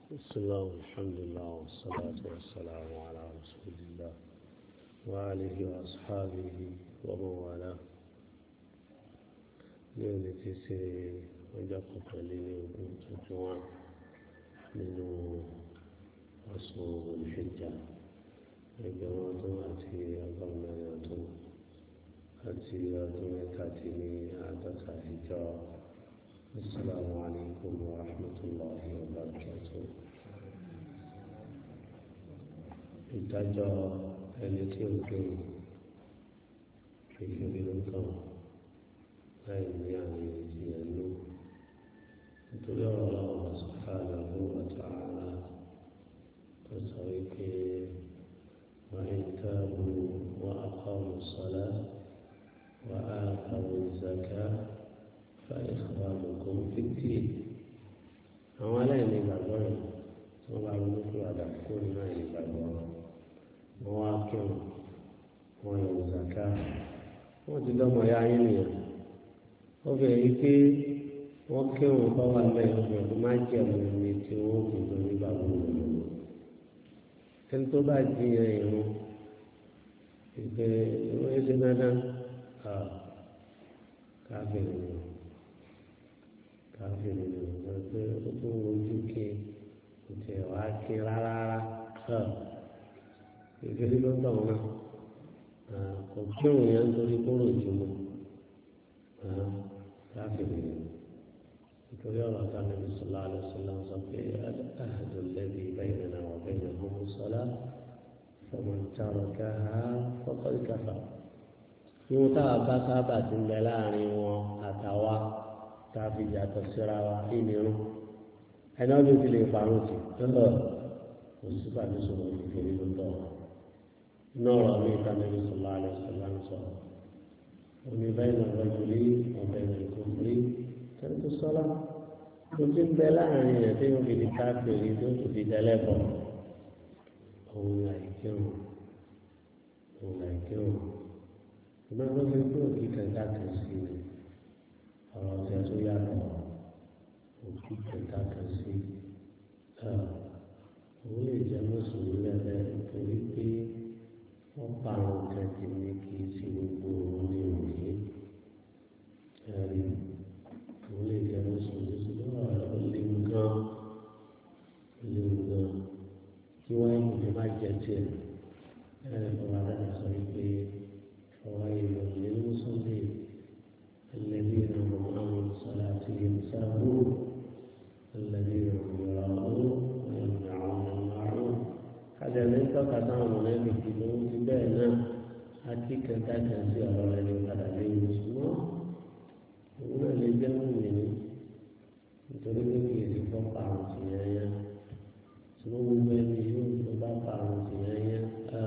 بسم الله والحمد لله والصلاة والسلام على رسول الله وآله وأصحابه ومن والاه اليوم تسير وجاء قليل وكنت جوعا من أصل الحجة الجماعة أتي أقرنا يأتون أتي أتون تأتيني أعدت الحجة السلام عليكم ورحمة الله وبركاته. ìdájọ́ ẹni tí ó dùn ìṣòro ló ń kàn láì ní àmì ìjìyà ló nítorí ọ̀rọ̀ ọlọ́run subhanahu wa ta'ala tó sọ wípé wa in tabu wa aqamu as-salah wa atawu az-zakah fa ikhwanukum fid-din. àwọn aláìní ìgbàgbọ́ rẹ̀ tí wọ́n bá ronú pé àdàkùn nínú àìní ìgbàgbọ́ wọ́n wá kírun wọ́n yọ zaka wọ́n ti dọ́mọ ya yín nìyẹn wọ́n fi èyí pé wọ́n kírun bá wà lẹ́yìn ọ̀gbìn tó máa jẹ́ ọ̀gbìn ní tí wọ́n kò tó nígbà gbogbo ẹni tó bá jiyàn ìrún ìpè ìrún ẹsẹ̀ dandan káfíìnì ni wọ́n pé ó tún wojú kí kò tẹ̀ wá kí rárá ìgbésí ló ń tọ̀ wọn náà kò kírun yẹn nítorí kóró ìjùmọ̀ káfíìnì ni nítorí ọ̀rọ̀ táwọn ẹbí sọlá alẹ́sọlá ń sọ pé àhàdùn lẹ́bi baynana wa baynahum as-salah faman tarakaha faqad kafara. ìwọ̀n táwa bá sábà ti ń bẹ láàrin wọn àtàwa tá a fi yàtọ̀ síra wa ìnirun ẹni ọdún ti lè parun tì lọ́dọ̀ kò sí pàdé sọ̀rọ̀ ìfèrè lọ́dọ̀ nọ́ọ̀rọ̀ mi ìtànẹ́bí sọ̀lá alẹ́sọlá ń sọ omi bayna ar-rajuli wa bayna al-kufri tẹ́lifù sọ́lá tó ti ń bẹ láàrin rẹ̀ tí wọ́n fi di káfíìrì tó kò fi tẹ́lẹ̀ bọ̀ òun làìkírun ìgbà tó fi kúrò kí kẹta kan sí i ọ̀rọ̀ ọ̀sẹ̀ tó yàtọ̀ òkú kẹta kan sí i òun lè jẹ́ mùsùlùmí lẹ́lẹ́ nítorí pé wọ́n pa àwọn kẹ̀kẹ́ ní kì í sí gbogbo òun ní òye ẹ̀rí òun lè jẹ́ mùsùlùmí ṣùgbọ́n ọ̀rọ̀ léwu gan kí wọ́n yẹ kó má jẹ tiẹ̀ ẹ̀rí fún wa láti sọ wípé ọwọ́ ìlú ní mùsùlùmí الذين هم عن صلاتهم ساهون الذين هم يراءون ويمنعون الماعون هذا ليس كلام منافق لهم بيننا أتيك تأتي على الذي قال عليه المسلمون هنا لجمعين تريد أن يتفق عن سيايا سنو بين يوم تبقى عن سيايا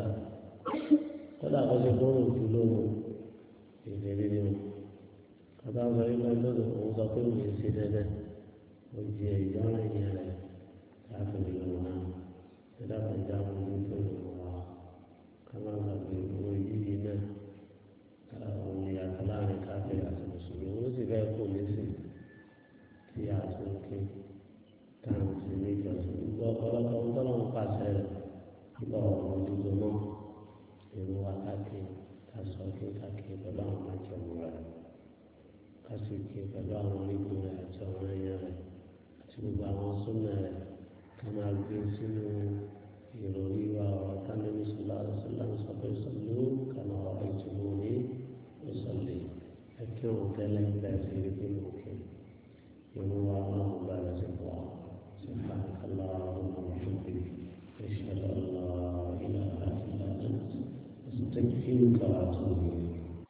قد أخذ قولوا كلهم في ذلك kata sọ yìí lọ lọ́dọ̀ òun sọ pé òun ṣe dẹ́dẹ́ ó di ìdáhùn ìyẹn rẹ̀ káfíń lọ́wọ́ náà ẹ̀dá kan já wọn ní tó lọ́wọ́ wa ká má gbàgbé owó yíyí náà òun ìyàtọ̀ láàrin káfíń àti mùsùlùmí òun sì fẹ́ kó ní sí tí a tún kí táwọn sì ní ìjọsìn gbogbo ọ̀pọ̀lọpọ̀ ń tọ́lọ́ ń pàṣẹ rẹ̀ nípa ọ̀rọ̀ ojúgbó mọ́ ìlú wákàtí kásọ̀kí káàkiri pẹ̀lú àwọn májèmú rẹ̀. Kasiki pẹ̀lú àwọn onígun rẹ̀ àti àwọn ẹ̀yà rẹ̀ àti gbogbo àwọn súnà rẹ̀ ká máa gbé sínú ìròrí wa ọ̀rọ̀ tánàbí sọlá ṣọlá ń sọ pé sọlú kàmá ọ̀rọ̀ ìtumọ̀ ní ìsọ̀lẹ̀ ẹ̀kí òun tẹ́lẹ̀ ń bẹ̀rẹ̀ sí ibi nínú òkè ìmú wa náà ń bá rẹ̀ sí pọ̀ sí fàkàlà ọ̀hún ọ̀hún